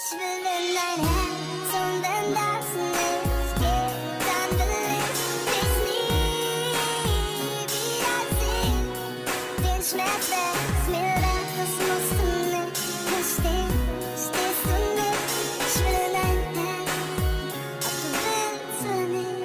Ich will in dein Herz und wenn das nicht geht, dann will ich dich nie wiedersehen. Den Schmerz wär's mir wert, das musst du nicht verstehen. Stehst du nicht, ich will in dein Herz, ob du willst oder nicht.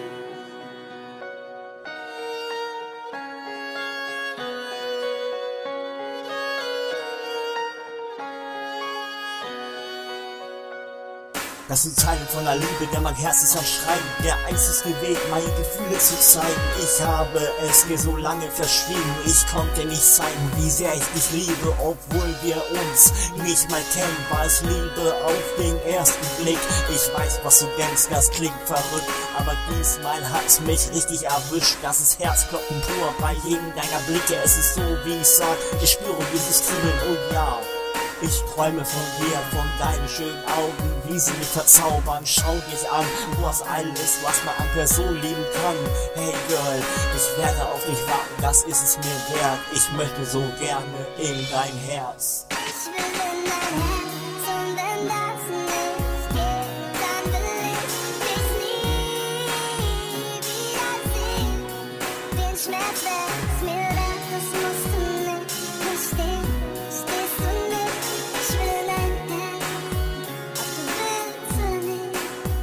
Das sind Zeilen von der Liebe, der mein Herz ist am Schreien. Der einzige Weg, meine Gefühle zu zeigen. Ich habe es mir so lange verschwiegen. Ich konnte nicht zeigen, wie sehr ich dich liebe. Obwohl wir uns nicht mal kennen, war es Liebe auf den ersten Blick. Ich weiß, was du denkst, das klingt verrückt. Aber diesmal hat's mich richtig erwischt. Das ist Herzklopfen pur bei jedem deiner Blicke. Es ist so, wie ich sag, ich spüre dieses Kribbeln, oh ja. Ich träume von dir, von deinen schönen Augen, wie sie mich verzaubern. Schau dich an, du hast alles, was man an Person lieben kann. Hey Girl, ich werde auf dich warten, das ist es mir wert. Ich möchte so gerne in dein Herz. Ich will in dein Herz und wenn das nicht geht, dann will ich dich nie wiedersehen. Den Schmerz wär's mir wert, das musst du nicht verstehen. Stehst du nicht, ich will in dein Herz, ob du willst oder nicht.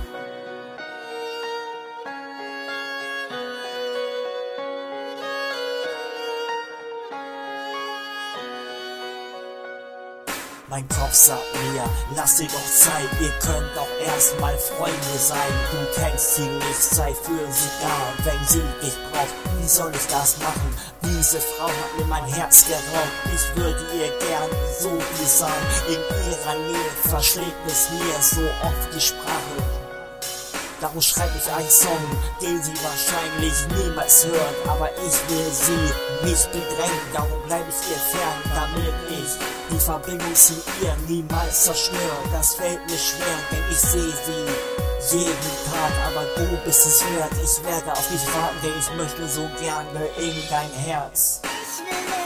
Mein Kopf sagt mir, lass dir doch Zeit, ihr könnt doch erstmal Freunde sein. Du kennst sie nicht, sei für sie da, wenn sie dich braucht. Wie soll ich das machen? Diese Frau hat mir mein Herz geraubt. Ich würde ihr gern so viel sein. In ihrer Nähe verschlägt es mir so oft die Sprache. Darum schreibe ich einen Song, den sie wahrscheinlich niemals hört. Aber ich will sie nicht bedrängen, darum bleibe ich ihr fern, damit ich die Verbindung zu ihr niemals zerstöre. Das fällt mir schwer, denn ich sehe sie jeden Tag, aber du bist es wert. Ich werde auf dich warten, denn ich möchte so gerne in dein Herz. Ich will